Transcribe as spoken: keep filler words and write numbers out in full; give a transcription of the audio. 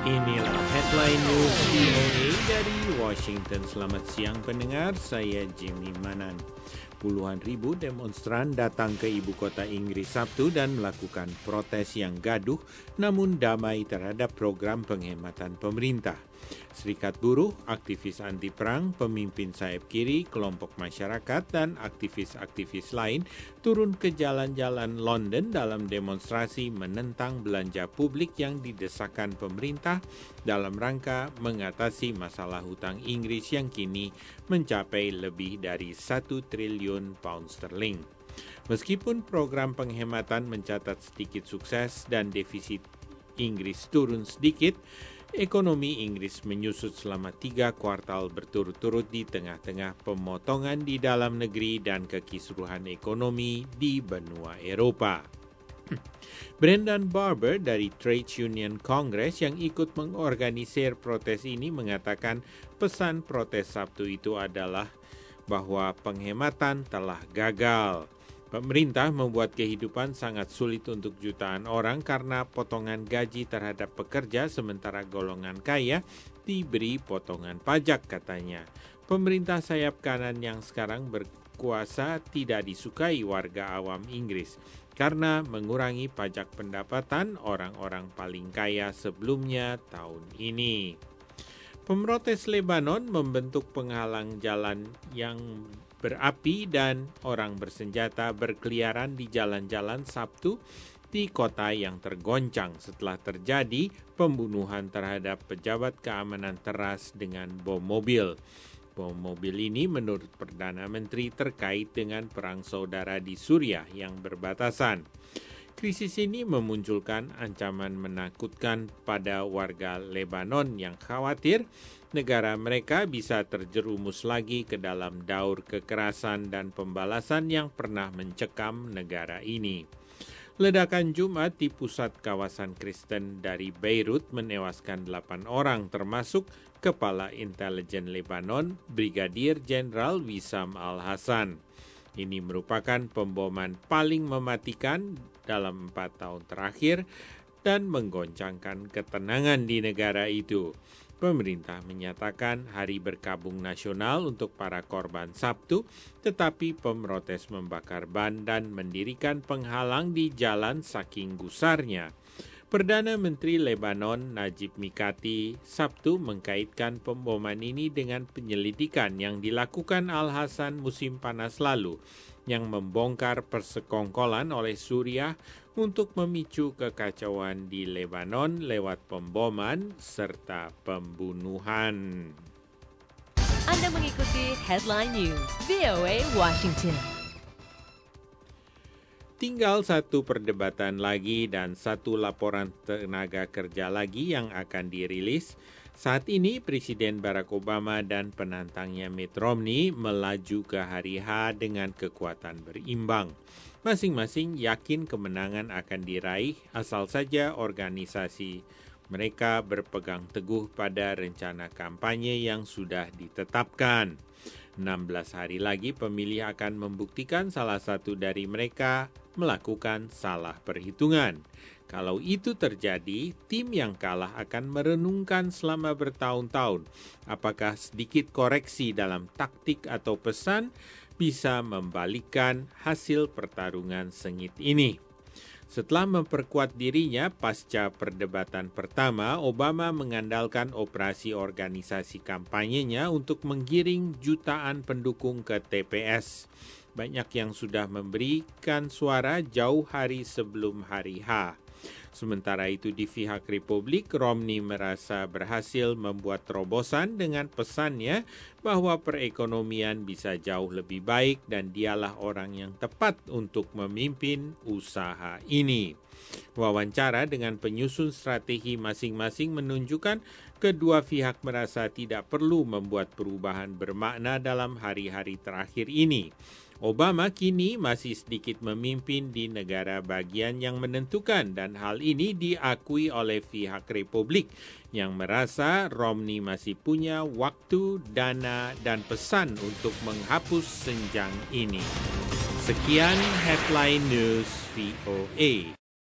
Inilah headline news V O A dari Washington. Selamat siang pendengar, saya Jimmy Manan. Puluhan ribu demonstran datang ke ibu kota Inggris Sabtu dan melakukan protes yang gaduh namun damai terhadap program penghematan pemerintah. Serikat buruh, aktivis anti perang, pemimpin sayap kiri, kelompok masyarakat, dan aktivis-aktivis lain turun ke jalan-jalan London dalam demonstrasi menentang belanja publik yang didesakkan pemerintah dalam rangka mengatasi masalah hutang Inggris yang kini mencapai lebih dari satu triliun pound sterling. Meskipun program penghematan mencatat sedikit sukses dan defisit Inggris turun sedikit, ekonomi Inggris menyusut selama tiga kuartal berturut-turut di tengah-tengah pemotongan di dalam negeri dan kekisruhan ekonomi di benua Eropa. Brendan Barber dari Trade Union Congress yang ikut mengorganisir protes ini mengatakan pesan protes Sabtu itu adalah bahwa penghematan telah gagal. Pemerintah membuat kehidupan sangat sulit untuk jutaan orang karena potongan gaji terhadap pekerja sementara golongan kaya diberi potongan pajak, katanya. Pemerintah sayap kanan yang sekarang berkuasa tidak disukai warga awam Inggris karena mengurangi pajak pendapatan orang-orang paling kaya sebelumnya tahun ini. Pemrotes Lebanon membentuk penghalang jalan yang berapi dan orang bersenjata berkeliaran di jalan-jalan Sabtu di kota yang tergoncang setelah terjadi pembunuhan terhadap pejabat keamanan teras dengan bom mobil. Bom mobil ini menurut Perdana Menteri terkait dengan perang saudara di Suriah yang berbatasan. Krisis ini memunculkan ancaman menakutkan pada warga Lebanon yang khawatir negara mereka bisa terjerumus lagi ke dalam daur kekerasan dan pembalasan yang pernah mencekam negara ini. Ledakan Jumat di pusat kawasan Kristen dari Beirut menewaskan delapan orang termasuk Kepala Intelijen Lebanon, Brigadir Jenderal Wissam Al-Hassan. Ini merupakan pemboman paling mematikan dalam empat tahun terakhir dan menggoncangkan ketenangan di negara itu. Pemerintah menyatakan hari berkabung nasional untuk para korban Sabtu, tetapi pemrotes membakar ban dan mendirikan penghalang di jalan saking gusarnya. Perdana Menteri Lebanon Najib Mikati Sabtu mengkaitkan pemboman ini dengan penyelidikan yang dilakukan Al-Hassan musim panas lalu yang membongkar persekongkolan oleh Suriah untuk memicu kekacauan di Lebanon lewat pemboman serta pembunuhan. Anda mengikuti Headline News V O A Washington. Tinggal satu perdebatan lagi dan satu laporan tenaga kerja lagi yang akan dirilis. Saat ini Presiden Barack Obama dan penantangnya Mitt Romney melaju ke hari H dengan kekuatan berimbang. Masing-masing yakin kemenangan akan diraih asal saja organisasi mereka berpegang teguh pada rencana kampanye yang sudah ditetapkan. enam belas hari lagi pemilih akan membuktikan salah satu dari mereka melakukan salah perhitungan. Kalau itu terjadi, tim yang kalah akan merenungkan selama bertahun-tahun apakah sedikit koreksi dalam taktik atau pesan bisa membalikkan hasil pertarungan sengit ini. Setelah memperkuat dirinya pasca perdebatan pertama, Obama mengandalkan operasi organisasi kampanyenya untuk menggiring jutaan pendukung ke T P S. Banyak yang sudah memberikan suara jauh hari sebelum hari H. Sementara itu di pihak Republik, Romney merasa berhasil membuat terobosan dengan pesannya bahwa perekonomian bisa jauh lebih baik dan dialah orang yang tepat untuk memimpin usaha ini. Wawancara dengan penyusun strategi masing-masing menunjukkan kedua pihak merasa tidak perlu membuat perubahan bermakna dalam hari-hari terakhir ini. Obama kini masih sedikit memimpin di negara bagian yang menentukan dan hal ini diakui oleh pihak Republik yang merasa Romney masih punya waktu, dana, dan pesan untuk menghapus senjang ini. Sekian Headline News V O A.